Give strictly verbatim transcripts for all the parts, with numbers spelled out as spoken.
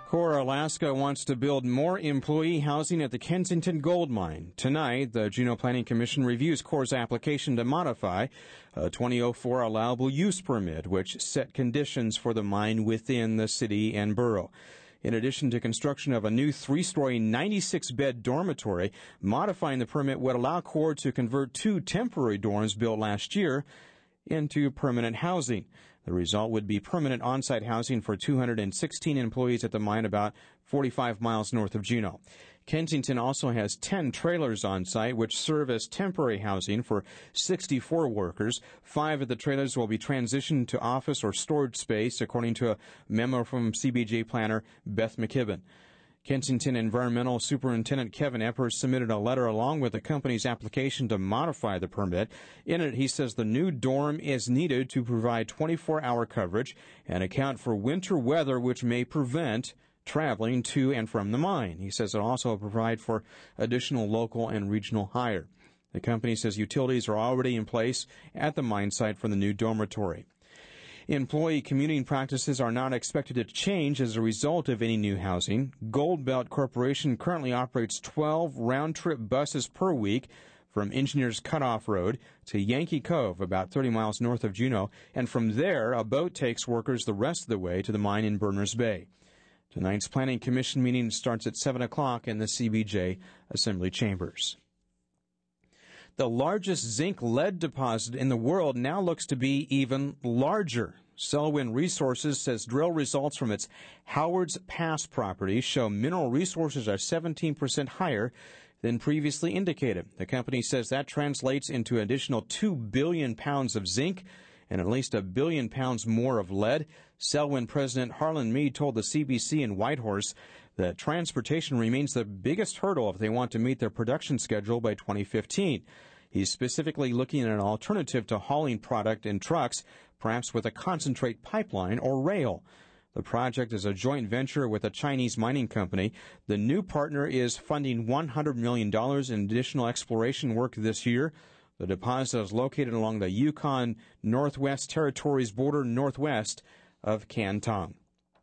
Core Alaska wants to build more employee housing at the Kensington Gold Mine. Tonight, the Juneau Planning Commission reviews Core's application to modify a twenty oh four allowable use permit, which set conditions for the mine within the city and borough. In addition to construction of a new three-story, ninety-six bed dormitory, modifying the permit would allow Core to convert two temporary dorms built last year into permanent housing. The result would be permanent on-site housing for two hundred sixteen employees at the mine about forty-five miles north of Juneau. Kensington also has ten trailers on site, which serve as temporary housing for sixty-four workers. Five of the trailers will be transitioned to office or storage space, according to a memo from C B J planner Beth McKibben. Kensington Environmental Superintendent Kevin Eppers submitted a letter along with the company's application to modify the permit. In it, he says the new dorm is needed to provide twenty-four hour coverage and account for winter weather, which may prevent traveling to and from the mine. He says it also will provide for additional local and regional hire. The company says utilities are already in place at the mine site for the new dormitory. Employee commuting practices are not expected to change as a result of any new housing. Gold Belt Corporation currently operates twelve round-trip buses per week from Engineers Cutoff Road to Yankee Cove, about thirty miles north of Juneau, and from there a boat takes workers the rest of the way to the mine in Berners Bay. Tonight's Planning Commission meeting starts at seven o'clock in the C B J Assembly Chambers. The largest zinc-lead deposit in the world now looks to be even larger. Selwyn Resources says drill results from its Howards Pass property show mineral resources are seventeen percent higher than previously indicated. The company says that translates into an additional two billion pounds of zinc and at least a billion pounds more of lead. Selwyn President Harlan Mead told the C B C in Whitehorse that transportation remains the biggest hurdle if they want to meet their production schedule by twenty fifteen. He's specifically looking at an alternative to hauling product in trucks, perhaps with a concentrate pipeline or rail. The project is a joint venture with a Chinese mining company. The new partner is funding one hundred million dollars in additional exploration work this year. The deposit is located along the Yukon Northwest Territories border northwest of Canton.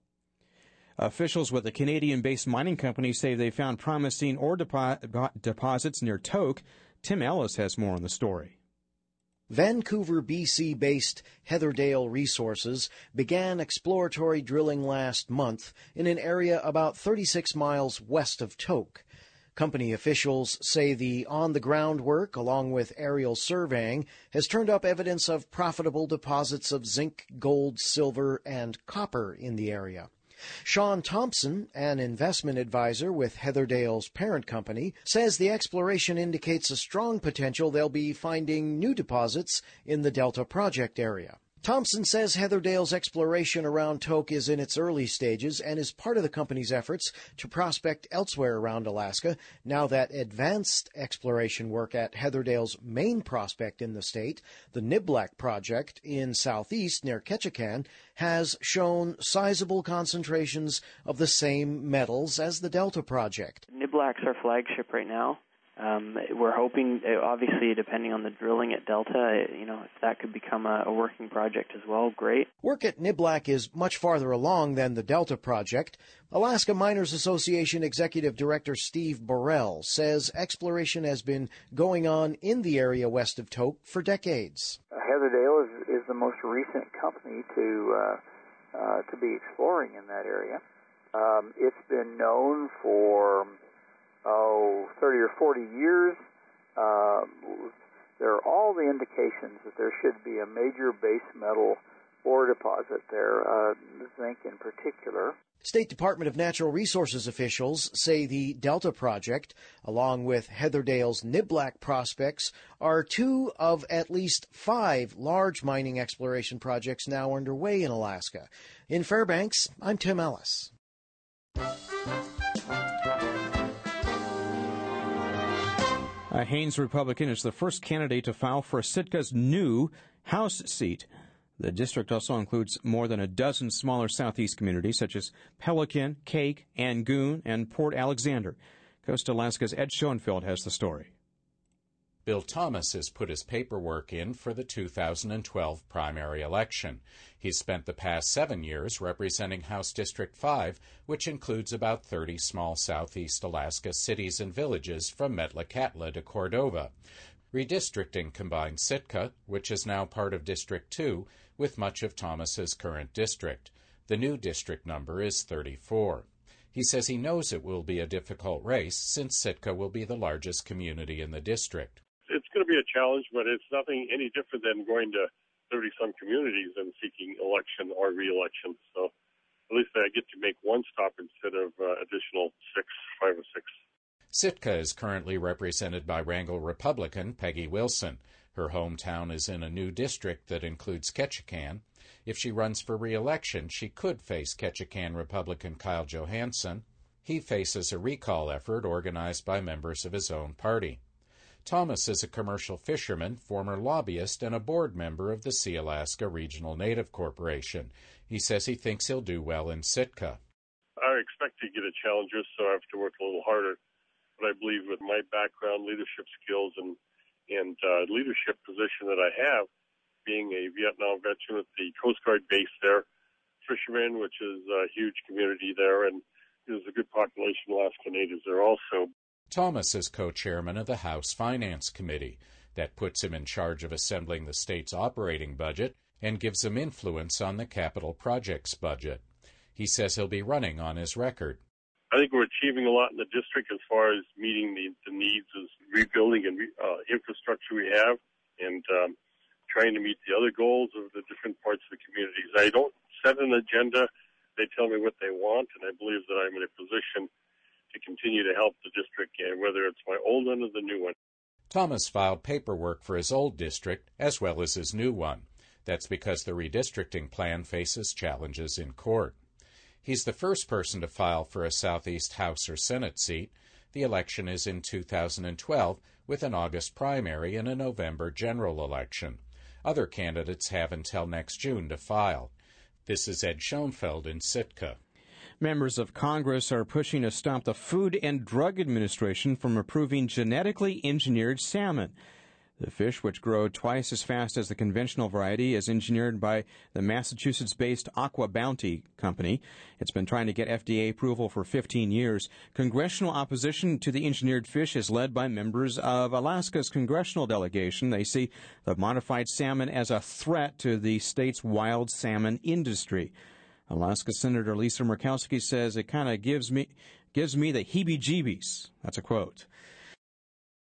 Officials with a Canadian-based mining company say they found promising ore depo- deposits near Tok. Tim Ellis has more on the story. Vancouver, B C-based Heatherdale Resources began exploratory drilling last month in an area about thirty-six miles west of Tok. Company officials say the on-the-ground work, along with aerial surveying, has turned up evidence of profitable deposits of zinc, gold, silver, and copper in the area. Sean Thompson, an investment advisor with Heatherdale's parent company, says the exploration indicates a strong potential they'll be finding new deposits in the Delta Project area. Thompson says Heatherdale's exploration around Tok is in its early stages and is part of the company's efforts to prospect elsewhere around Alaska now that advanced exploration work at Heatherdale's main prospect in the state, the Niblack Project in southeast near Ketchikan, has shown sizable concentrations of the same metals as the Delta Project. Niblack's our flagship right now. Um, we're hoping, obviously, depending on the drilling at Delta, you know, if that could become a, a working project as well, great. Work at Niblack is much farther along than the Delta Project. Alaska Miners Association Executive Director Steve Burrell says exploration has been going on in the area west of Tok for decades. Heatherdale is, is the most recent company to uh, uh, to be exploring in that area. Um, it's been known for oh, thirty or forty years. Uh, there are all the indications that there should be a major base metal ore deposit there, uh, zinc in particular. State Department of Natural Resources officials say the Delta Project, along with Heatherdale's Niblack prospects, are two of at least five large mining exploration projects now underway in Alaska. In Fairbanks, I'm Tim Ellis. A Haines Republican is the first candidate to file for Sitka's new House seat. The district also includes more than a dozen smaller southeast communities, such as Pelican, Cake, Angoon, and Port Alexander. Coast Alaska's Ed Schoenfeld has the story. Bill Thomas has put his paperwork in for the two thousand twelve primary election. He's spent the past seven years representing House District five, which includes about thirty small southeast Alaska cities and villages from Metlakatla to Cordova. Redistricting combines Sitka, which is now part of District two, with much of Thomas's current district. The new district number is thirty-four. He says he knows it will be a difficult race since Sitka will be the largest community in the district. It's going to be a challenge, but it's nothing any different than going to thirty-some communities and seeking election or re-election. So at least I get to make one stop instead of uh, additional six, five or six. Sitka is currently represented by Wrangell Republican Peggy Wilson. Her hometown is in a new district that includes Ketchikan. If she runs for re-election, she could face Ketchikan Republican Kyle Johansson. He faces a recall effort organized by members of his own party. Thomas is a commercial fisherman, former lobbyist, and a board member of the Sealaska Regional Native Corporation. He says he thinks he'll do well in Sitka. I expect to get a challenger, so I have to work a little harder. But I believe with my background, leadership skills, and and uh, leadership position that I have, being a Vietnam veteran with the Coast Guard base there, fishermen, which is a huge community there, and there's a good population of Alaska Natives there also. Thomas is co-chairman of the House Finance Committee. That puts him in charge of assembling the state's operating budget and gives him influence on the capital projects budget. He says he'll be running on his record. I think we're achieving a lot in the district as far as meeting the, the needs of rebuilding and uh, infrastructure we have, and um, trying to meet the other goals of the different parts of the communities. I don't set an agenda. They tell me what they want, and I believe that I'm in a position to continue to help the district, whether it's my old one or the new one. Thomas filed paperwork for his old district as well as his new one. That's because the redistricting plan faces challenges in court. He's the first person to file for a Southeast House or Senate seat. The election is in two thousand twelve, with an August primary and a November general election. Other candidates have until next June to file. This is Ed Schoenfeld in Sitka. Members of Congress are pushing to stop the Food and Drug Administration from approving genetically engineered salmon. The fish, which grow twice as fast as the conventional variety, is engineered by the Massachusetts-based Aqua Bounty Company. It's been trying to get F D A approval for fifteen years. Congressional opposition to the engineered fish is led by members of Alaska's congressional delegation. They see the modified salmon as a threat to the state's wild salmon industry. Alaska Senator Lisa Murkowski says it kind of gives me gives me the heebie-jeebies. That's a quote.